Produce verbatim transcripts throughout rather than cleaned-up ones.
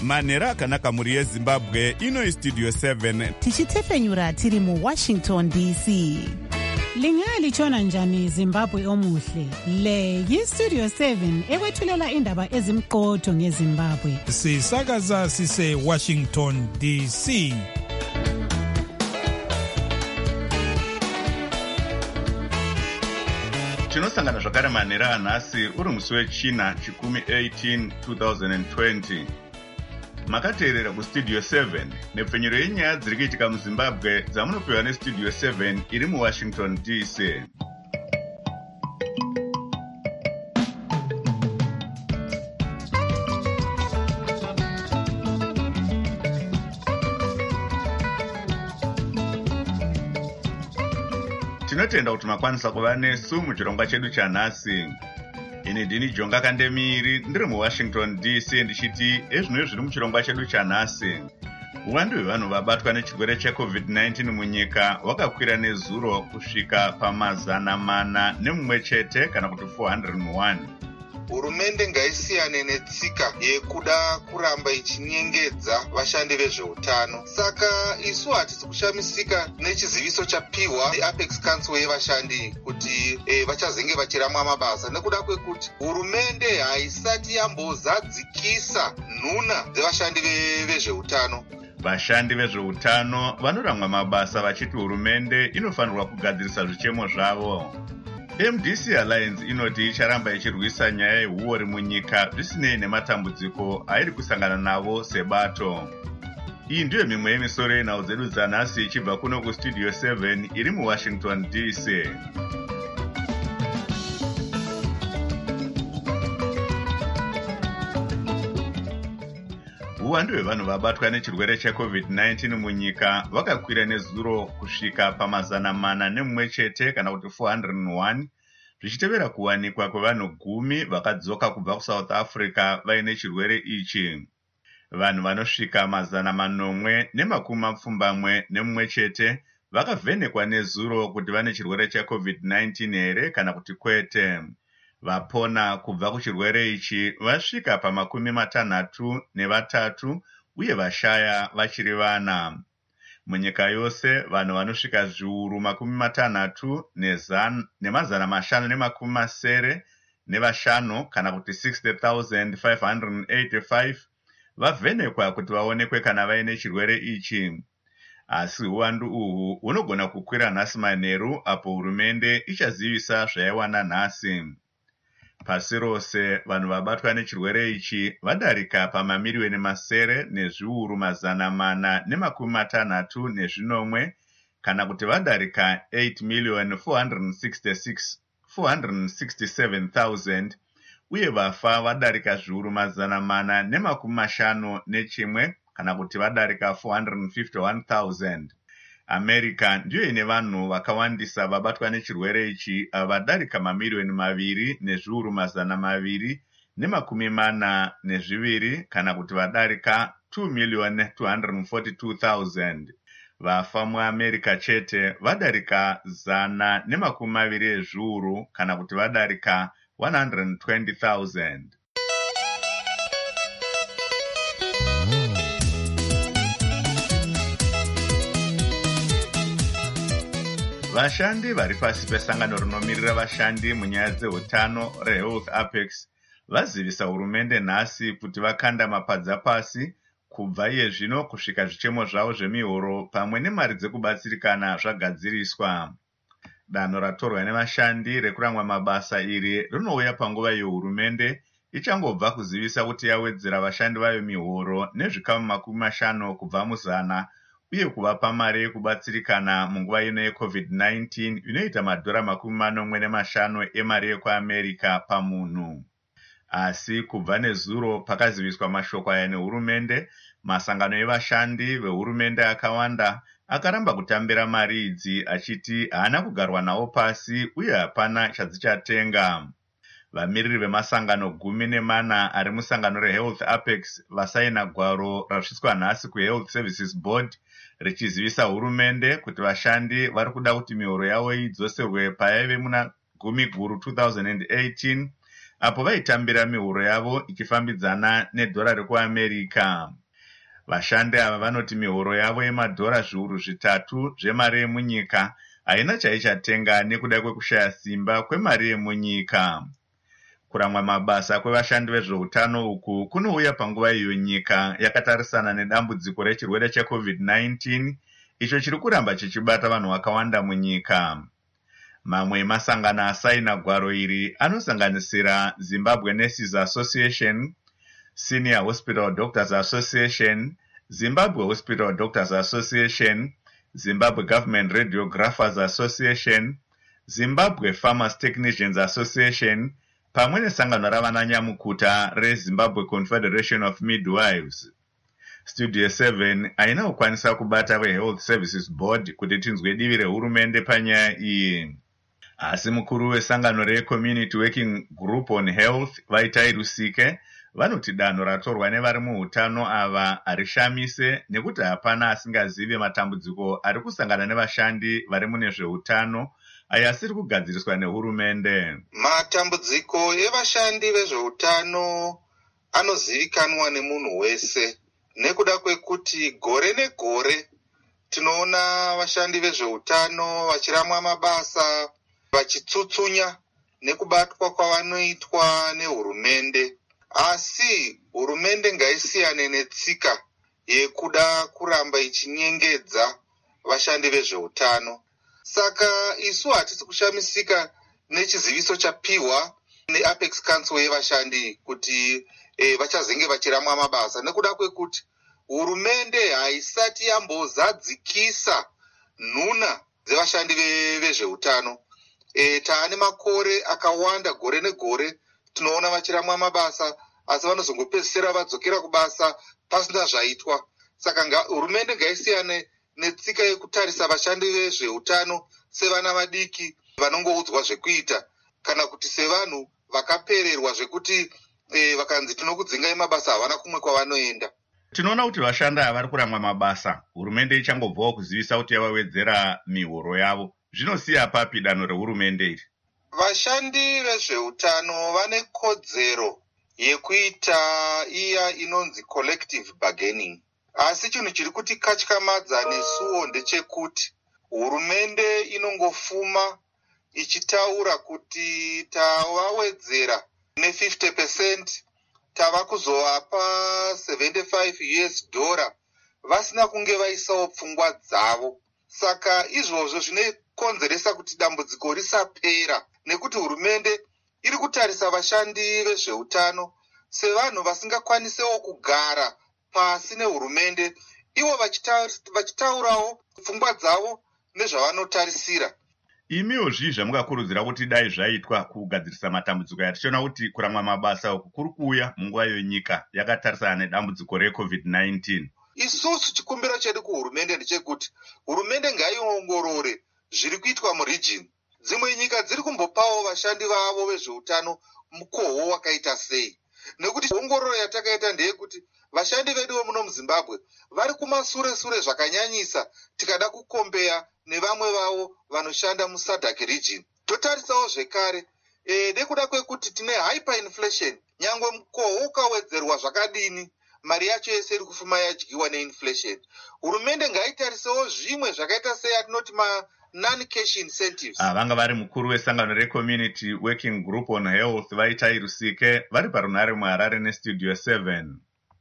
manhero akanaka mhuri yezimbabwe. Ino istudio seven tichitefenyura tiri muwashington D C. Lingalitshona njani Zimbabwe omuhle? Le yistudio seven ekwethulela indaba ezimqotho ngeZimbabwe. Sisakaza sise Washington D C. Tinosangana zvakare manhero anhasi uri musi wechina chikumi eighteen twenty twenty. Makateerera kustudio seven nepfenyuro yenyaya dziri kuitika muZimbabwe dzamunopiwa nestudio seven iri muWashington D C. Tinotenda kuti makwanisa kuva nesu muchirongwa chedu chanhasi. Ini ndini Jonga Kandemiri ndiri muWashington D C ndichiti ezvino zviri muchirongwa chedu chanhasi. Uwandu hwevanhu vabatwa nechirwere checovid nineteen munyika wakakwira nezuro kusvika pamazana mana nemumwe chete kana kuti four hundred one. Hurumende ngaisiyane netsika yekuda kuramba ichinyengedza vashandi vezveutano. Saka isu hatisi kushamisika nechiziviso chapiwa neApex Council yevashandi kuti e, vachazenge vachiramwa mabasa nekuda kwekuti hurumende haisati yambozadzikisa nhuna dzevashandi vezveutano. Vashandi vezveutano vanoramwa mabasa vachiti hurumende inofanirwa kugadzirisa zvichemo zvavo. M D C Alliance inoti icharamba ichirwisa nyaya yehuori munyika zvisinei nematambudziko airi kusangana navo sebato. Iyi ndiyo mimwe yemisoro yenhau dzedu dzanhasi ichibva kuno kustudio seven iri muWashington D C. Uwandu hwevanhu vabatwa nechirwere checovid nineteen munyika vakakwira nezuro kusvika pamazana mana nemumwe chete kana kuti four hundred one, zvichitevera kuwanikwa kwevanhu gumi vakadzoka kubva kuSouth Africa vaine chirwere ichi. Vanhu vanosvika mazana manomwe nemakumi mapfumbamwe nemumwe chete vakavhenekwa nezuro kuti vane chirwere checovid nineteen here kana kuti kwete. Vapona kubva kuchirwere ichi vasvika pamakumi matanhatu nevatatu uye vashaya vachiri vana. Munyika yose vanhu vanosvika zviuru makumi matanhatu nemazana mashanu nemakumi masere nevashanu kana kuti sixty thousand five hundred eighty-five vavhenekwa kuti vaonekwe kana vaine chirwere ichi. Asi uwandu uhu unogona kukwira nhasi manheru apo hurumende ichazivisa zvaiwana nhasi. Pasi rose vanhu vabatwa nechirwere ichi vadarika pamamiliyoni masere nezviuru mazana mana nemakumi matanhatu nezvinomwe kana kuti vadarika eight million four hundred sixty-seven thousand uye vafa vadarika zviuru mazana mana nemakumi mashanu nechimwe kana kuti vadarika four hundred fifty-one thousand. America ndiyo ine vanhu vakawandisa vabatwa nechirwere ichi vadarika mamiliyoni maviri nezviuru mazana maviri nemakumi mana nezviviri kana kuti vadarika two million two hundred forty-two thousand. Vafa muAmerica chete vadarika zana nemakumi maviri ezviuru kana kuti vadarika one hundred twenty thousand. Vashandi vari pasi pesangano rinomirira vashandi munyaya dzeutano reHealth Apex vazivisa hurumende nhasi kuti vakanda mapadza pasi kubva iye zvino kusvika zvichemo zvavo zvemihoro pamwe nemari dzekubatsirikana zvagadziriswa. Danho ratorwa nevashandi rekuramwa mabasa iri rinouya panguva iyo hurumende ichangobva kuzivisa kuti yawedzera vashandi vayo mihoro nezvikamu makumi mashanu kubva muzana uye kuvapa mari yekubatsirikana munguva ino yecovid nineteen inoita madhora makumi manomwe nemashanu emari yekuAmerica pamunhu. Asi kubva nezuro pakaziviswa mashoko aya nehurumende, masangano evashandi vehurumende akawanda akaramba kutambira mari idzi achiti haana kugarwa nawo pasi uye hapana chadzichatenga. Vamiriri vemasangano gumi nemana ari musangano reHealth Apex vasaina gwaro rasviswa nhasi kuHealth Services Board richizivisa hurumende kuti vashandi vari kuda kuti mihoro yavo idzoserwe payaive muna gumi guru two thousand eighteen apo vaitambira mihuro yavo ichifambidzana nedhora rekuamerica. Vashandi ava vanoti mihuro yavo yemadhora zviuru zvitatu zvemari yemunyika haina chaichatenga nekuda kwekushaya simba kwemari yemunyika. Kuramwa mabasa kwevashandi vezveutano uku kunouya panguva iyo nyika yakatarisana nedambudziko rechirwere checovid nineteen icho chiri kuramba chichibata vanhu vakawanda munyika. Mamwe emasangano asaina gwaro iri anosanganisira Zimbabwe Nurses Association, Senior Hospital Doctors Association, Zimbabwe Hospital Doctors Association, Zimbabwe Government Radiographers Association, Zimbabwe Farmers Technicians Association, pamwe nesangano ravananyamukuta reZimbabwe Confederation of Midwives. Studio seven haina kukwanisa kubata veHealth Services Board kuti tinzwe divi rehurumende panyaya iyi. Asi mukuru wesangano reCommunity Working Group on Health Vaitai Rusike vanoti danho ratorwa nevari muutano ava harishamise nekuti hapana asingazive matambudziko ari kusangana nevashandi vari mune zveutano aya asiri kugadziriswa nehurumende. Matambudziko evashandi vezveutano anozivikanwa nemunhu wese nekuda kwekuti gore negore tinoona vashandi vezveutano vachiramwa mabasa vachitsutsunya nekubatwa kwavanoitwa nehurumende. Asi hurumende ngaisiyane netsika yekuda kuramba ichinyengedza vashandi vezveutano. Saka isu hatisi kushamisika nechiziviso chapiwa neApex Council yevashandi kuti eh, vachazenge vachiramwa mabasa nekuda kwekuti hurumende haisati yambozadzikisa nhuna dzevashandi vezveutano. E, taane makore akawanda gore negore tinoona vachiramwa mabasa asi vanozongopedzisira vadzokera kubasa pasina zvaitwa. Saka hurumende ngaisiyane netsika yekutarisa vashandi vezveutano sevana vadiki vanongoudzwa zvekuita kana kuti sevanhu vakapererwa zvekuti e, vakanzi tinokudzingai mabasa havana kumwe kwavanoenda. Tinoona kuti vashandi ava vari kuramwa mabasa hurumende ichangobvawo kuzivisa kuti yavawedzera mihoro yavo. Zvinosiya papi danho rehurumende iri? Vashandi vezveutano vane kodzero yekuita iya inonzi collective bargaining. Asi chinhu chiri kuti katyamadza nesuwo ndechekuti hurumende inongofuma ichitaura kuti tavawedzera ne-fifty percent tava kuzovapa seventy-five US dollar vasina kunge vaisawo pfungwa dzavo. Saka izvozvo zvine konzeresa kuti dambudziko risapera nekuti hurumende iri kutarisa vashandi vezveutano sevanhu vasingakwanisewo kugara pasi nehurumende ivo vachitaurawo pfungwa dzavo nezvavanotarisira. Imiwo zvii zvamukakurudzira kuti dai zvaitwa kugadzirisa matambudziko aya tichiona kuti kuramwa mabasa uku kuri kuuya munguva yenyika yakatarisana nedambudziko recovid nineteen? Isusu chikumbiro chedu kuhurumende ndechekuti hurumende ngaiongorore zviri kuitwa muregion. Dzimwe nyika dziri kumbopawo vashandi vavo vezveutano mukoho wakaita sei. Nekuti ongororo yatakaita ndeyekuti vashandi vedu vemuno muZimbabwe vari kumasure sure zvakanyanyisa tikada kukombeya nevamwe vavo vanoshanda muSADC region. Totarisawo zvekare e, nekuda kwekuti tine hyperinflation. Nyangwe mukoho ukawedzerwa zvakadini mari yacho yese iri kufuma yadyiwa neinflation. Hurumende ngaitarisewo zvimwe zvakaita sei atinoti ma non-cash incentives. Ah, vanga vari mukuru wesangano reCommunity Working Group on Health Vaitai Rusike vari parunhare muHarare neStudio seven.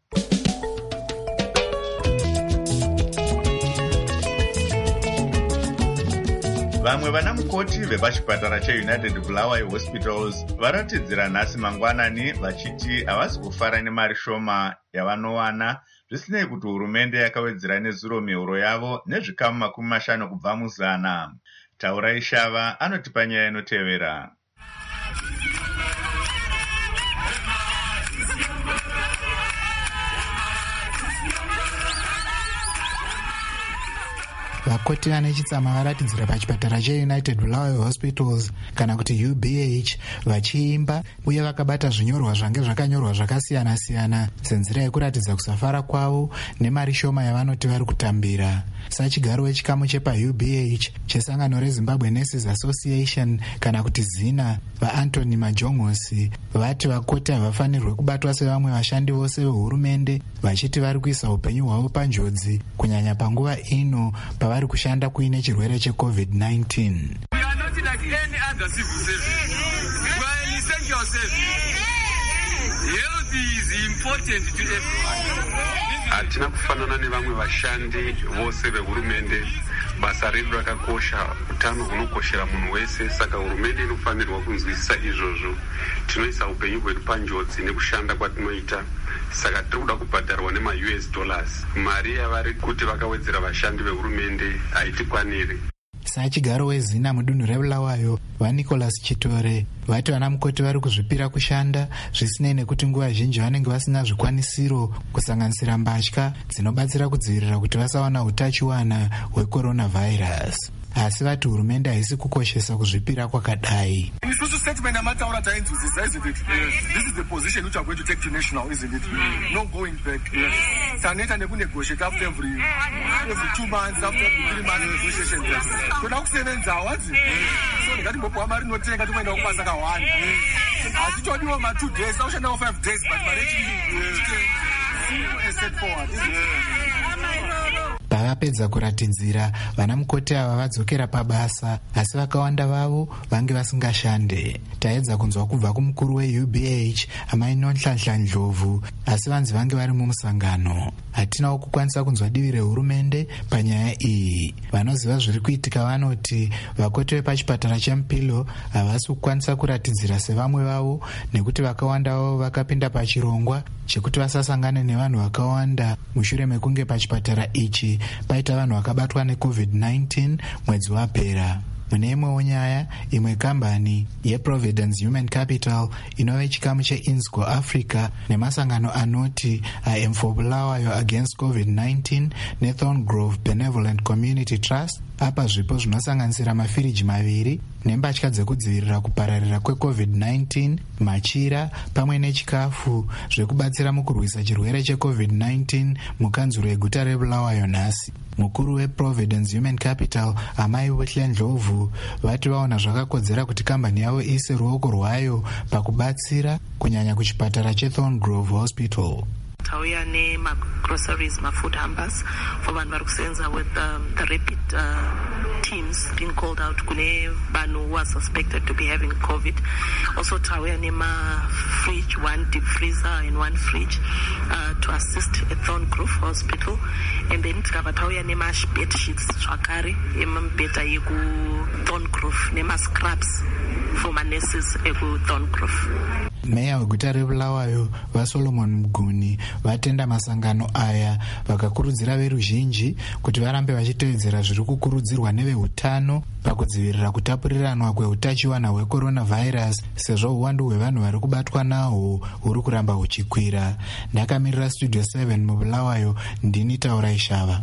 Vamwe vana mukoti vepachipatara cheUnited Bulawayo Hospitals varatidzira nhasi mangwanani vachiti havasi kufara nemari shoma yavanowana zvisinei kuti hurumende yakawedzera nezuro mihoro yavo nezvikamu makumi mashanu kubva muzana. Taurai Shava anotipa nyaya inotevera. vakoti vane chitsama varatidzira pachipatara cheunited bulawayo hospitals kana kuti U B H vachiimba uye vakabata zvinyorwa zvange zvakanyorwa zvakasiyana-siyana senzira yekuratidza kusafara kwavo nemari shoma yavanoti vari kutambira. Sachigaro wechikamu chepa U B H chesangano reZimbabwe Nurses Association kana kuti zina vaAnthony Majongosi vati vakoti havafanirwe kubatwa sevamwe vashandi vose vehurumende, vachiti vari kuisa upenyu hwavo panjodzi kunyanya panguva ino pavari kushanda kuine chirwere checovid nineteen. Hatina kufanana nevamwe vashandi vose vehurumende. Basa redu rakakosha, utano hunokoshera munhu wese, saka hurumende inofanirwa kunzwisisa izvozvo. Tinoisa upenyu hwedu panjodzi nekushanda kwatinoita, saka tiri kuda kubhadharwa nema U S dollars. Mari yavari kuti vakawedzera vashandi vehurumende haitikwaniri. Sachigaro wezina mudunhu reBulawayo vaNicholas Chitore vati vana mukoti vari kuzvipira kushanda zvisinei nekuti nguva zhinji vanenge vasina zvikwanisiro kusanganisira mbatya dzinobatsira kudzivirira kuti vasawana utachiwana hwecoronavirus. Asi vati hurumende haisi kukoshesa kuzvipira kwakadai. Isusu statement amataura tainzwisisa, isn't it? This is the position which are going to take to national, isn't it? No going back. Taneta nekunegotiate after every every two months, after every three months negotiation. Toda kusevenza wazi. So ngati mbopo amari notenga tukwenda kupasa ka one. Atitodiwa ma two days, aushanda five days, but marriage is set forward. Pavapedza kuratidzira vana mukoti ava vadzokera pabasa, asi vakawanda vavo vange vasingashande. Taedza kunzwa kubva kumukuru weU B H amai Nhlanhla Ndlovu, asi vanzi vange vari mumusangano. Hatinawo kukwanisa kunzwa divi rehurumende panyaya iyi. Vanoziva zviri kuitika vanoti vakoti vepachipatara cheMupilo havasi kukwanisa kuratidzira sevamwe vavo nekuti vakawanda vavo vakapinda pachirongwa chekuti vasasangane nevanhu vakawanda mushure mekunge pachipatara ichi paita vanhu vakabatwa necovid nineteen mwedzi wapera. Mune imwewo nyaya, imwe kambani yeProvidence Human Capital inove chikamu cheInsco Africa nemasangano anoti I am for Bulawayo against covid nineteen neThorngrove Benevolent Community Trust apa zvipo zvinosanganisira mafiriji maviri nembatya dzekudzivirira kupararira kwecovid nineteen, machira pamwe nechikafu zvekubatsira mukurwisa chirwere checovid nineteen mukanzuro yeguta reBulawayo nhasi. Mukuru weProvidence Human Capital amai Wehle Ndlovu vati vaona zvakakodzera kuti kambani yavo iise ruoko rwayo pakubatsira kunyanya kuchipatara cheThorngrove Hospital. Tauya nema-groceries, ma-food hampers for vanhu vari kusenza with um, the rapid uh, teams being called out kune vanhu who are suspected to be having COVID. Also tauya nema-fridge, one deep freezer and one fridge uh, to assist at Thorngrove Hospital. And then tikabva tauya nema-bed sheets zvakare emibhedha yeku-Thorngrove nema-scrubs for ma-nurses eku-Thorngrove. Meya weguta reBulawayo vaSolomon Muguni vatenda masangano aya vakakurudzira veruzhinji kuti varambe vachitevedzera zviri kukurudzirwa nevehutano pakudzivirira kutapuriranwa kweutachiwana hwecoronavirus sezvo uwandu hwevanhu vari kubatwa nahwo huri kuramba huchikwira. Ndakamirira Studio seven muBulawayo, ndini Taura Ishava.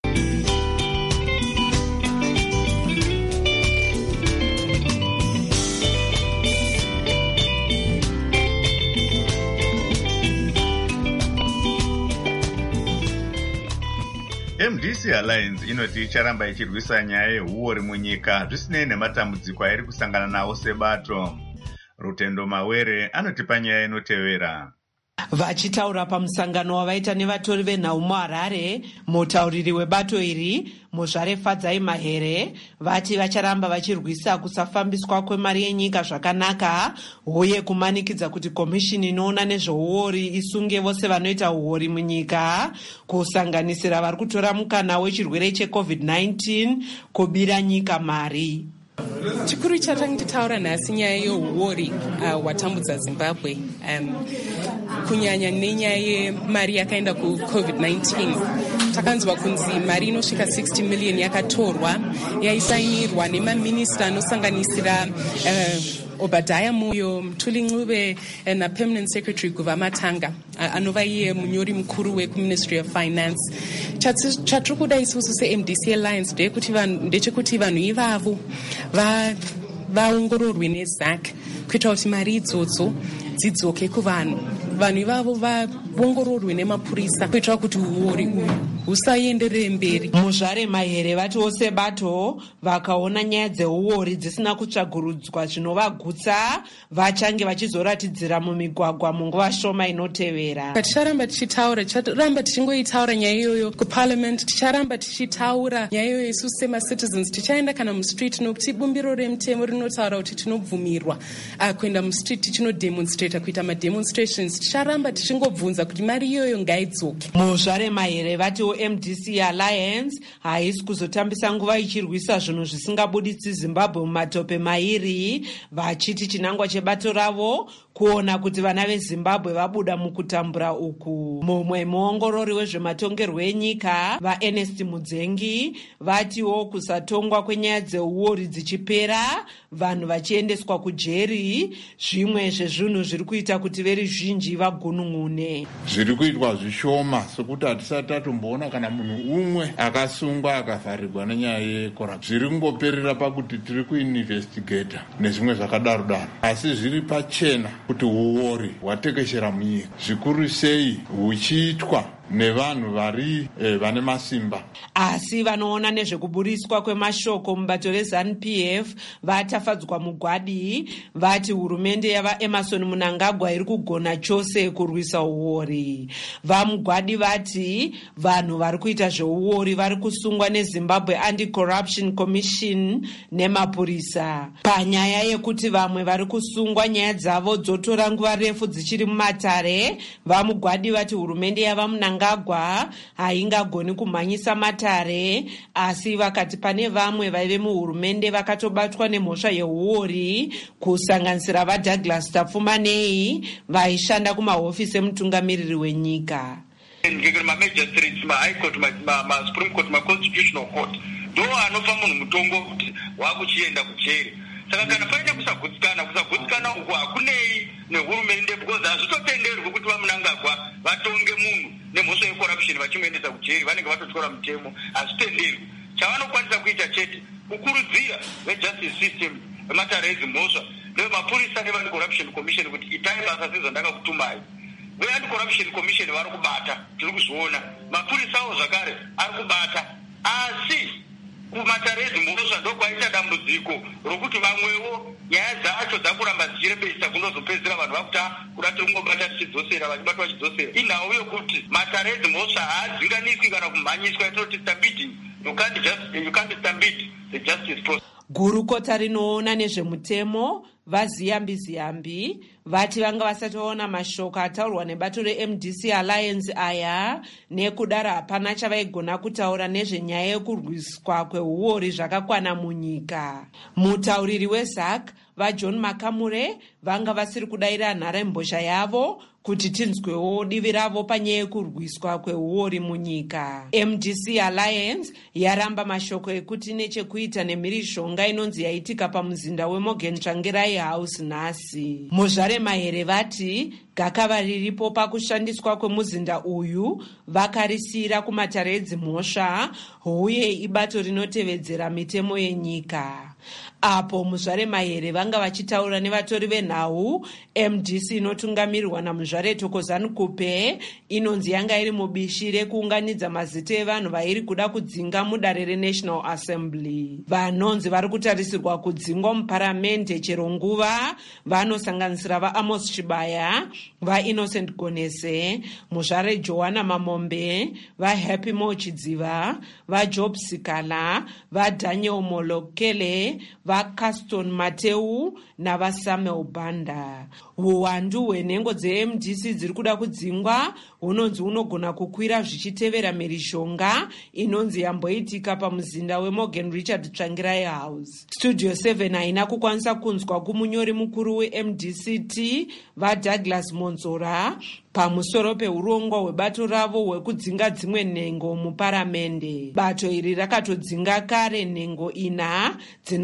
M D C Alliance inoti icharamba ichirwisa nyaya yehuori munyika zvisinei nematambudziko airi kusangana nawo sebato. Rutendo Mawere anotipa nyaya inotevera. Vachitaura pamusangano wavaita nevatori venhau muHarare, mutauriri webato iri Muzvare Fadzai Mahere vati vacharamba vachirwisa kusafambiswa kwemari yenyika zvakanaka uye kumanikidza kuti komishini inoona nezveuori isunge vose vanoita uori munyika, kusanganisira vari kutora mukana wechirwere checovid nineteen kubira nyika mari. Chikuru chatangitaura nhasi nyaya yeuori uh, watambudza Zimbabwe, um, kunyanya nenyaya yemari yakaenda kucovid nineteen. Takanzwa kunzi mari inosvika sixty million yakatorwa yaisainirwa nemaminista anosanganisira uh, Obadiah Moyo, Mthuli Ncube, and a permanent secretary Guvamatanga, anova iye munyori mkuru we Ministry of Finance. Chatiri kuda isusu se M D C Alliance ndechekuti vanhu ivavo vaongororwe neZAC kuita kuti mari idzodzo dzidzoke kuvanhu. Vanhu ivavo vaongororwe nemapurisa kuitira kuti uori uyu husaenderere mberi. Muzvare Mahere vatiwo sebato vakaona nyaya dzeuori dzisina kutsvagurudzwa zvinovagutsa vachange vachizoratidzira mumigwagwa munguva shoma inotevera. Ticharamba tichitaura, ticharamba tichingoitaura nyaya iyoyo kuparliament, ticharamba tichitaura nyaya iyoyo isusu semacitizens, tichaenda kana mustreet nokuti bumbiro remutemo rinotaura kuti tinobvumirwa kuenda mustreet tichinodemonstrata kuita mademonstrations. Ticharamba tichingobvunza kuti mari iyoyo ngaidzoke. Muzvare Mahere vatiwo M D C Alliance haisi kuzotambisa nguva ichirwisa zvinhu zvisingabuditsi Zimbabwe mumatope mairi, vachiti chinangwa chebato ravo kuona kuti vana veZimbabwe vabuda mukutambura uku. Mumwe muongorori wezvematongerwo enyika vaErnest Mudzengi vatiwo kusatongwa kwenyaya dzeuori dzichipera, vanhu vachiendeswa kujeri, zvimwe zvezvinhu zviri kuita kuti veruzhinji vagunun'une. Zviri kuitwa zvishoma sekuti hatisati tatomboona kana munhu umwe akasungwa akavharirwa nenyaya yekorapshoni. Zviri kungoperera pakuti tiri kuinvestigeta nezvimwe zvakadaro daro, asi zviri pachena kuti uori hwatekeshera munyika, zvikuru sei huchiitwa nevanhu vari eh, vane masimba. Asi vanoona nezvekuburiswa kwemashoko mubato reZANU P F vatafadzwa mugwadi, vati hurumende yava Emerson Mnangagwa iri kugona chose kurwisa uori. Vamugwadi vati vanhu vari kuita zveuori vari kusungwa neZimbabwe Anti-Corruption Commission nemapurisa. Panyaya yekuti vamwe vari kusungwa nyaya dzavo dzotora nguva refu dzichiri mumatare, vamugwadi vati hurumende yava Mnangagwa Mnangagwa haingagoni kumhanyisa matare, asi vakati pane vamwe vaive muhurumende vakatobatwa nemhosva yeuori, kusanganisira vaDouglas Tafumanei vaishanda kumahofisi emutungamiriri wenyika. Magistrates, High Court, Supreme Court, Constitutional Court ndo anopa munhu mutongo kuti wakuchienda kucheri. Saka kana paine kusagutsikana, kusagutsikana uku hakunei nehurumende, because hazvitotenderwi kuti vaMnangagwa vatonge munhu nemhosva yecorruption vachimuendesa kujeri, vanenge vatotyora mutemo, hazvitenderwi. Chavanokwanisa kuita chete kukurudzira vejustice system vematare edzimhosva nevemapurisa nevanti-corruption commission kuti itai basa sezvandakakutumai. Ve-anti-corruption commission vari kubata, tiri kuzviona. Mapurisawo zvakare ari kubata, asi kumatare edzimhosva ndokwaita dambudziko rokuti vamwewo nyaya dzacho dzakuramba dzichirembesa kunozopedzera vanhu vakuta kuda tiri kungobata tichidzosera, vachibatwa vachidzosera. Inhau yokuti matare edzimhosva haadzinganiswi kana kumhanyiswa, yatinoti stampeding. You can't just you can't stampede the justice process. Gurukota rinoona nezvemutemo vaZiyambi Ziyambi vati vanga vasatoona mashoko ataurwa nebato reM D C Alliance aya, nekudaro hapana chavaigona kutaura nezvenyaya yekurwiswa kweuori zvakakwana munyika. Mutauriri weZAC vaJohn Makamure vanga vasiri kudaira nharembozha yavo kuti tinzwewo divi ravo panyaya yekurwiswa kweuori munyika. M D C Alliance yaramba mashoko ekuti nechekuita nemhirishonga inonzi yaitika pamuzinda weMorgan Tsvangirai House nhasi. Muzvare Mahere vati gakava riripo pakushandiswa kwemuzinda uyu vakarisira kumatare edzimhosva uye ibato rinotevedzera mitemo yenyika. Apo Muzvare Mahere vanga vachitaura nevatori venhau, M D C inotungamirirwa naMuzvare Thokozani Kupe inonzi yanga iri mubishi rekuunganidza mazita evanhu vairi kuda kudzinga mudare reNational Assembly. Vanonzi vari kutarisirwa kudzingwa muparamende chero nguva vanosanganisira vaAmos Chibaya, vaInnocent Gonese, Muzvare Joanna Mamombe, vaHappy Mochidziva, vaJob Sikala, vaDaniel Molokele, vaCaston Mateu navaSamuel Banda. Uwandu hwenhengo dzeM D C dziri kuda kudzingwa hunonzi hunogona kukwira zvichitevera mhirishonga inonzi yamboitika pamuzinda weMorgan Richard Tsvangirai House. Studio seven haina kukwanisa kunzwa kumunyori mukuru weM D C T vaDouglas Monzora pamusoro peurongwa hwebato ravo hwekudzinga dzimwe nhengo muparamende. Bato iri rakatodzinga kare nhengo ina dzino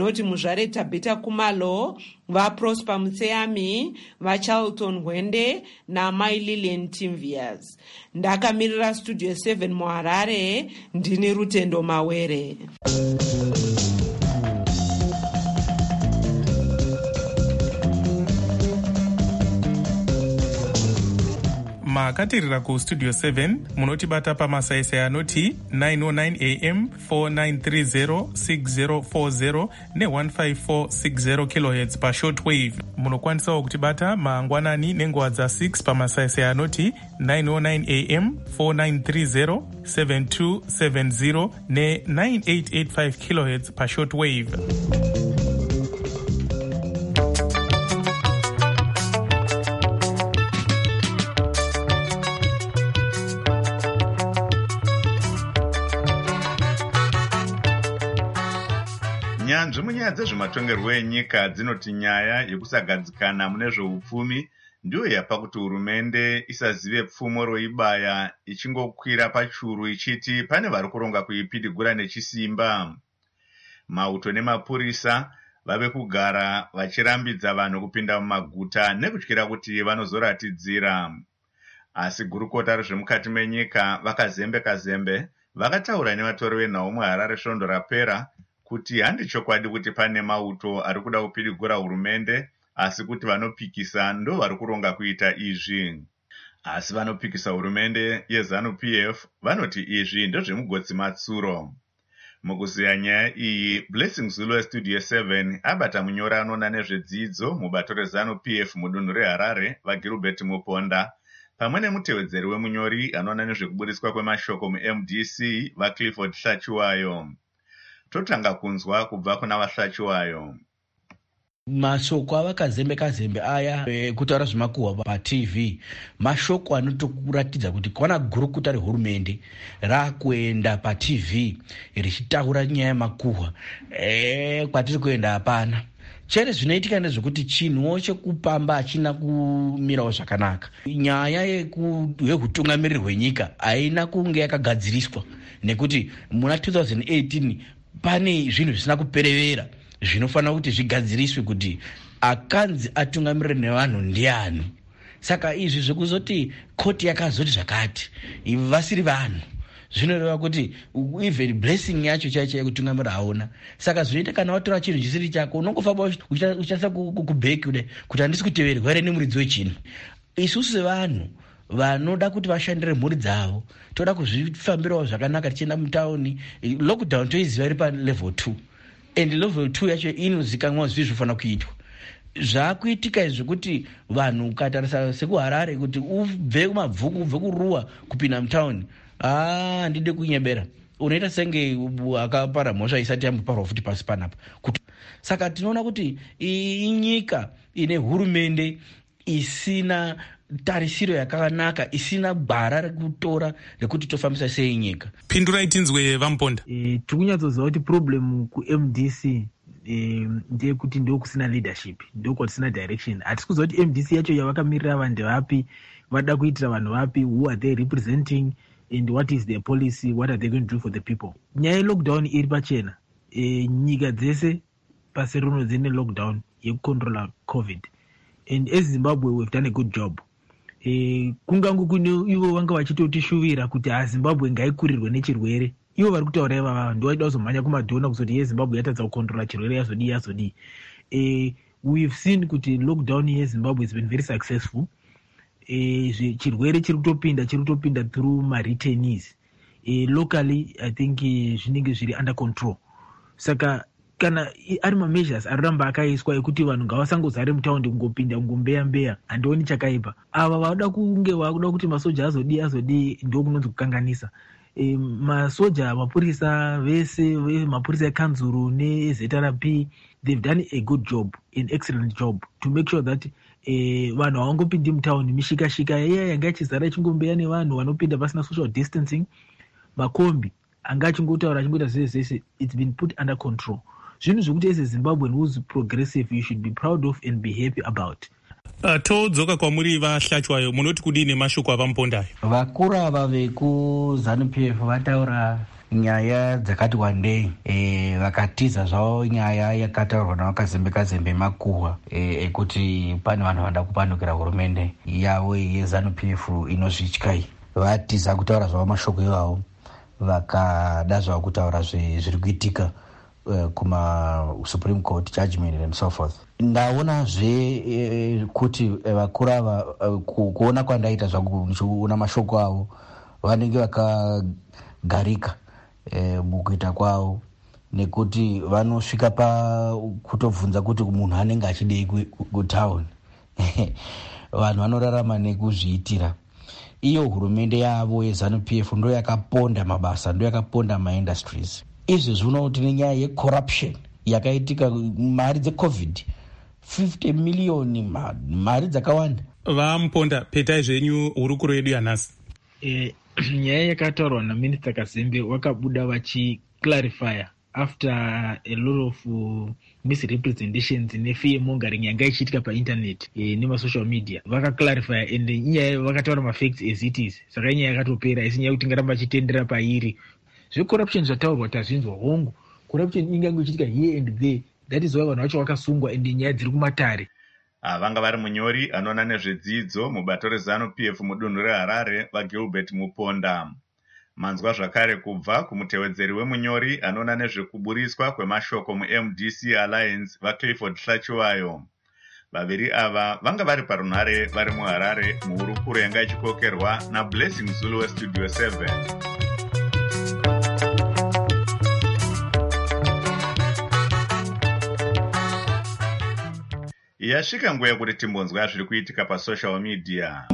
vanoti muzvare Tabita Kumalo, vaProsper Mutseyami, vaCharlton Hwende naMai Lilian Timvias. Ndakamirira Studio seven muHarare, ndini Rutendo Mawere. makatirira kustudio seven munotibata pamasaisai anoti nine oh nine a m four nine three zero six zero four zero ne one five four six zero kilohertz pashortwave. Munokwanisawo kutibata mangwanani nenguva dza six pamasaisai anoti nine oh nine a m four nine three zero seven two seven zero ne nine eight eight five kilohertz pashortwave. Nyanzvi munyaya dzezvematongerwo enyika dzinoti nyaya yekusagadzikana mune zveupfumi ndiyo yapa kuti hurumende isazive pfumo roibaya ichingokwira pachuru ichiti pane vari kuronga kuipidigura nechisimba. Mauto nemapurisa vave kugara vachirambidza vanhu kupinda mumaguta nekutyira kuti vanozoratidzira. Asi gurukota rezvemukati menyika vakazembe zembe vakataura nevatori venhau muHarare svondo rapera kuti handi chokwadi kuti pane mauto ari kuda kupidigura hurumende, asi kuti vanopikisa ndo vari kuronga kuita izvi. Asi vanopikisa hurumende yeZANU P F vanoti izvi ndozvemugotsi matsuro. Mukuziya nyaya iyi, Blessing Zulu weStudio seven abata munyori anoona nezvedzidzo mubato reZANU P F mudunhu reHarare vaGilbert Muponda, pamwe nemutevedzeri wemunyori anoona nezvekuburiswa kwemashoko muM D C vaClifford Hlachiwayo. Totanga kunzwa kubva kuna vaHlachiwayo. Mashoko avakazembe kazembe aya e, kutaura zvemakuhwa paT V, mashoko anotokuratidza kuti kwana gurukuta rehurumende rakuenda paT V richitaura nyaya yemakuhwa e, kwatiri kuenda hapana. Chere zvinoitika ndezvekuti chinhuwo chekupamba hachina kumirawo zvakanaka. Nyaya yehutungamiriri hwenyika haina kunge yakagadziriswa nekuti muna two thousand eighteen pane zvinhu zvisina kuperevera zvinofanira kuti zvigadziriswe kuti akanzi atungamirire nevanhu ndiani. Saka izvi zvekuzoti koti yakazoti zvakati ivi vasiri vanhu zvinoreva kuti even blessing yacho chaicho yekutungamirira hauna. Saka zvinoita kana watora chinhu chisiri chako unongofamba uchasa kubheki kudai kuti handisi kuteverwa here nemuridzi wechinhu. Isusu sevanhu vanoda kuti vashandire mhuri dzavo toda kuzvifambirawo zvakanaka tichienda mutauni. Lockdown toiziva iri palevel two and level two yacho inozikanwa zvi zvofanira kuitwa. Zvaakuitika zvekuti vanhu ukatarisa sekuHarare kuti ubve kumabvuku ubve kuruwa kupinda mutauni, ah ndide kunyebera unoita senge akapara mhosva isati yamboparwa futi pasi panapa. Saka tinoona kuti inyika ine hurumende isina tarisiro yakanaka, isina gwara rekutora rekuti tofambisa sei nyika. Pindurai tinzwe Vamuponda. E, tikunyatsoziva kuti problem kuM D C e, ndeyekuti ndo kusina leadership, ndo kusina direction. Hatisi kuziva kuti M D C yacho yavakamirira vanhu vapi, vada kuitira vanhu vapi, who are they representing and what is their policy, what are they going to do for the people. Nyaya yelockdown iri pachena. E, nyika dzese pasi rino dzine lockdown yekucontrola COVID, and as Zimbabwe we've done a good job. E, kungangu kune ivo vanga vachitotishuvira kuti haZimbabwe ngaikurirwe nechirwere. Ivo vari kutaura ivava ndo vaida kuzomhanya kumadhona kuzoti yeZimbabwe yatadza kucontrola chirwere yazodii yazodii. E, we've seen kuti lockdown yeZimbabwe has been very successful. E, chirwere chiri kutopinda chiri kutopinda through mareturnees. E, locally I think zvinenge zviri under control. Saka kana ari mameasures aramba akaiswa ekuti vanhu ngavasangozare mutaundi kungopinda kungombeya mbeya, handioni chakaipa. Ava vada kunge vakuda kuti masoja azodii azodii ndo kunonzi kukanganisa. E, masoja mapurisa vese mapurisa ekanzuru neZRP they've done a good job, an excellent job to make sure that e, vanhu havangopindi mutaundi mishikashika iya yanga ichizara ichingombeya nevanhu vanopinda pasina social distancing. Makombi anga achingotaura achingoita zvese zvese, it's been put under control. Zvinhu zvokuti as a Zimbabwean who's progressive you should be proud of and be happy about. Uh, todzoka kwamuri vaHlachiwayo, munoti kudii nemashoko avamupondayo? Vakuru ava vekuZANU P F vataura nyaya dzakati wandei e, vakatiza zvavo nyaya yakataurwa navakazembe kazembe makuhwa ekuti e, pane vanhu vanoda kupandukira hurumende yavo yeZANU-P F inozvityai. Vatiza kutaura zvavo mashoko ivavo, vakada zvavo kutaura zviri kuitika uh, kuma Supreme Court judgment and so forth. Ndaonazve e, kuti vakuru ava uh, ku, kuona kwandaita zvakuona mashoko avo vanenge vakagarika e, mukuita kwavo, nekuti vanosvika pa kutobvunza kuti munhu anenge achidei kutauni. Vanhu vanorarama nekuzviitira. Iyo hurumende yavo yeZANU-P F ndo yakaponda mabasa, ndo yakaponda maindustries. Izvi zvinoti nenyaya yecorruption yakaitika, mari dzecovid fifty million, mari dzakawanda vamuponda. Petai zvenyu hurukuro yedu yanhasi. Eh, nyaya yakataurwa naMinista Kazembe wakabuda vachiclarifya after a lot of uh, misrepresentations nefear mongering yanga ichiitika painternet e, nemasocial media. Vakaclarify and nyaya vakataura mafacts as it is. Saka nyaya yakatopera, isi nyaya kuti ngaramba chitendera pairi. Zvecorruption zvataurwa tazvinzwa hongu. Corruption ingange ichiitika here and there. That is why vanhu vacho vakasungwa and nyaya dziri kumatare. Vanga vari munyori anoona nezvedzidzo mubato reZANU-P F mudunhu reHarare vaGilbert Muponda. Manzwa zvakare kubva kumutevedzeri wemunyori anoona nezvekuburiswa kwemashoko muM D C Alliance vaClifford Hlachiwayo. Vaviri ava vanga vari parunhare vari muHarare muhurukuro yanga ichikokerwa naBlessing Zulu weStudio seven. Yasvika nguva yekuti timbonzwa zviri kuitika pasocial media.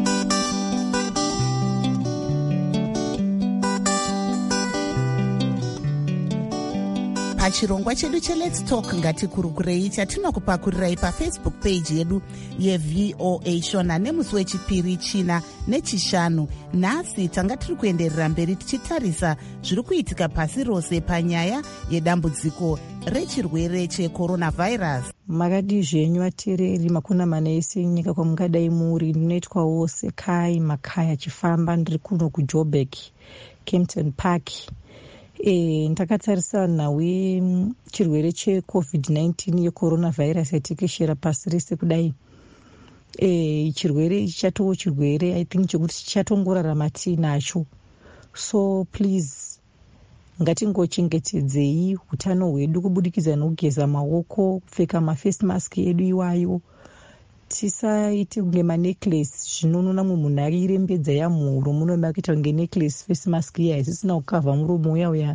Pachirongwa chedu cheLet's Talk ngatikurukurei chatinokupakurirai pafacebook page yedu yeV O A Shona nemusi wechipiri, china nechishanu. Nhasi tanga tiri kuenderera mberi tichitarisa zviri kuitika pasi rose panyaya yedambudziko rechirwere checoronavirus. Makadi zvenyu vateereri makuna mana ese nyika kwamungadai muri, ndinoitwawo sekai makaya chifamba ndiri kuno kuJoburg Kempton Park. E, ndakatarisa nawe chirwere checovid nineteen yecoronavirus yatekeshera pasi rese kudai. E, chirwere chatowo chirwere I think chekuti chatongorarama tinacho. So please ngatingochengetedzei utano hwedu kubudikidza nokugeza maoko, kupfeka maface mask edu iwayo. Tisaite kunge manecklace zvinonona munhu arirembedza yamhuro munoda kuita kunge necklace face mask iya isisina kukavha muromo uya uya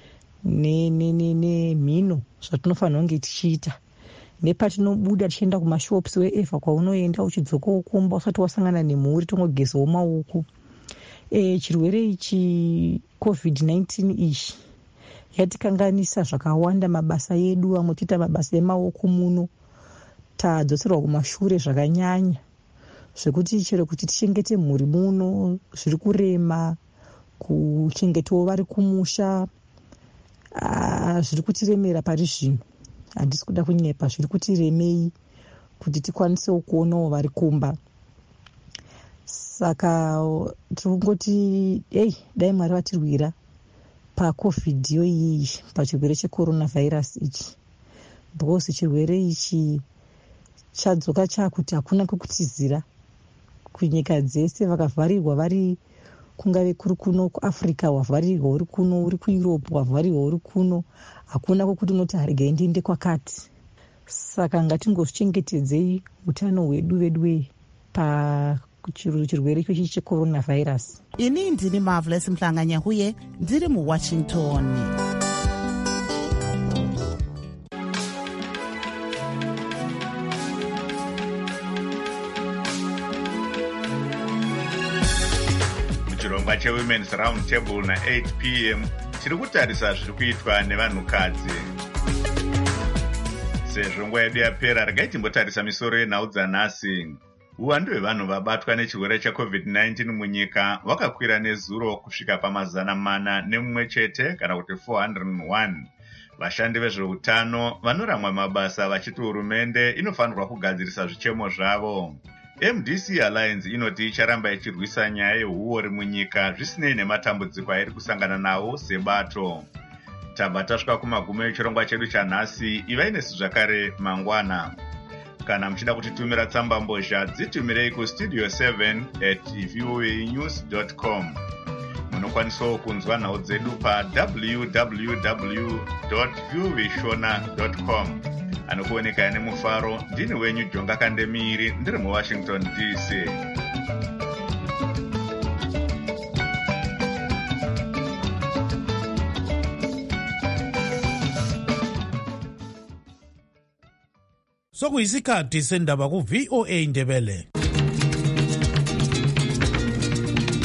nemhino zvatinofanira kunge tichiita. Nepatinobuda tichienda kumashops wherever kwaunoenda uchidzoka ukomba usati wasangana nemhuri tongogezawo maoko. E, chirwere ichi covid nineteen ichi yatikanganisa zvakawanda mabasa edu, amwe tiita mabasa emaoko muno tadzoserwa kumashure zvakanyanya, zvekuti chero kuti tichengete mhuri muno zviri kurema, kuchengetawo vari kumusha zviri kutiremera pari zvino. Handisi kuda kunyepa, zviri kutiremei kuti tikwanisewo kuonawo vari kumba. Saka tiri kungoti ei dai Mwari vatirwira pacovid yo iyi, pachirwere checoronavirus ichi, because chirwere ichi chadzoka chakuti hakuna kwekutizira kunyika dzese. Vakavharirwa vari kungave kuri kuno kuAfrica, wavharirwa uri kuno, uri kuEurope wavharirwa uri kuno, hakuna kwekuti unoti haregai ndiende kwakati. Saka ngatingozvichengetedzei utano hwedu vedue pa chirwere ichochi checoronavirus. Ini ndini Marvelous Mhlanganya huye ndiri muWashington. Chirongwa cheWomen's Round Table na eight p m chiri kutarisa zviri kuitwa nevanhukadzi. Sezvo nguva yedu yapera, regai timbotarisa misoro yenhau dzanhasi. Uwandu hwevanhu vabatwa nechirwere checovid nineteen munyika wakakwira nezuro kusvika pamazana mana nemumwe chete kana kuti four hundred one. Vashandi vezveutano vanoramwa mabasa vachiti hurumende inofanirwa kugadzirisa zvichemo zvavo. M D C Alliance inoti icharamba ichirwisa nyaya yehuori munyika zvisinei nematambudziko airi kusangana nawo sebato. Tabva tasvika kumagumo echirongwa chedu chanhasi. Ivai nesu zvakare mangwana. Kana muchida kutitumira tsamba mbozha dzitumirei kustudio seven at voa news dot com. Munokwanisawo kunzwa nhau dzedu pa w w w dot voa shona dot com. Anokuoneka ane mufaro ndini wenyu Jonga Kandemiri ndiri muWashington D C. Sokuyisikhathi sendaba ku V O A Ndebele.